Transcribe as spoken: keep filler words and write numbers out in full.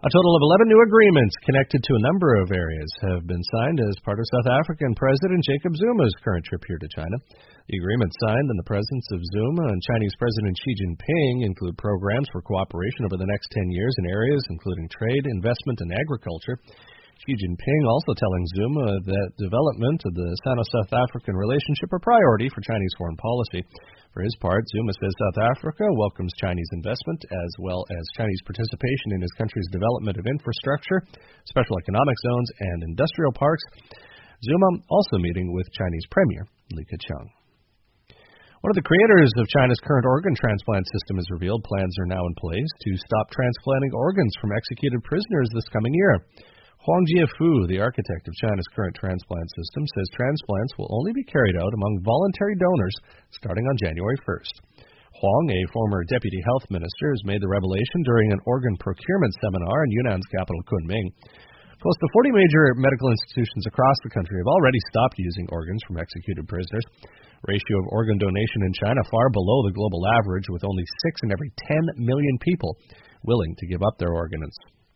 A total of eleven new agreements connected to a number of areas have been signed as part of South African President Jacob Zuma's current trip here to China. The agreements signed in the presence of Zuma and Chinese President Xi Jinping include programs for cooperation over the next ten years in areas including trade, investment, and agriculture. Xi Jinping also telling Zuma that development of the Sino-South African relationship are priority for Chinese foreign policy. For his part, Zuma says South Africa welcomes Chinese investment as well as Chinese participation in his country's development of infrastructure, special economic zones, and industrial parks. Zuma also meeting with Chinese Premier Li Keqiang. One of the creators of China's current organ transplant system has revealed plans are now in place to stop transplanting organs from executed prisoners this coming year. Huang Jiefu, the architect of China's current transplant system, says transplants will only be carried out among voluntary donors starting on January first. Huang, a former deputy health minister, has made the revelation during an organ procurement seminar in Yunnan's capital, Kunming. Close to forty major medical institutions across the country have already stopped using organs from executed prisoners. The ratio of organ donation in China far below the global average, with only six in every ten million people willing to give up their organs.